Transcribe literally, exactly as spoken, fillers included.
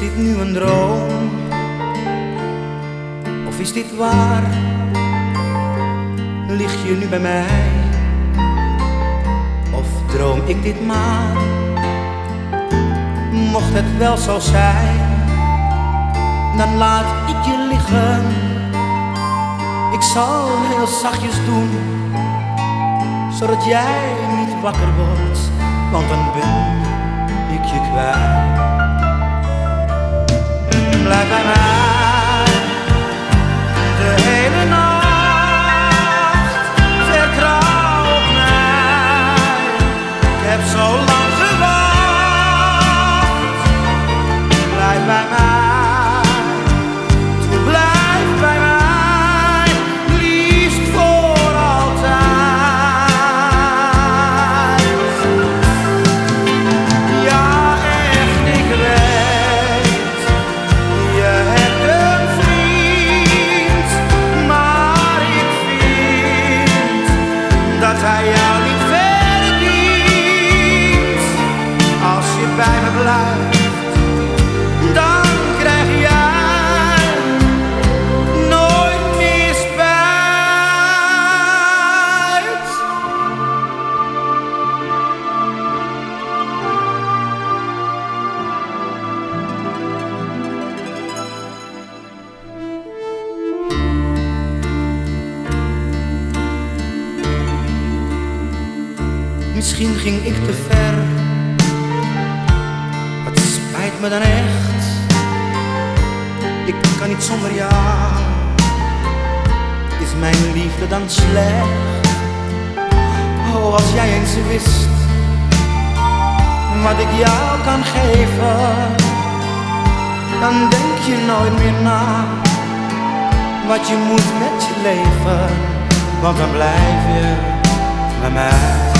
dit nu een droom? Of is dit waar? Lig je nu bij mij? Of droom ik dit maar? Mocht het wel zo zijn, dan laat ik je liggen. Ik zal heel zachtjes doen, zodat jij niet wakker wordt, want dan ben ik je kwijt. Blijf bij mij de hele nacht, vertrouw op mij. Ik heb zo lang gewacht. Blijf bij mij, blijf bij mij, liefst voor altijd. Ja, echt, ik weet, je hebt een vriend, maar ik vind dat hij jou niet verdient. Als je bij me blijft, dan krijg jij nooit meer spijt. Misschien ging ik te ver, het spijt me dan echt. Ik kan niet zonder jou. Is mijn liefde dan slecht? Oh, als jij eens wist wat ik jou kan geven, dan denk je nooit meer na wat je moet met je leven. Want dan blijf je bij mij.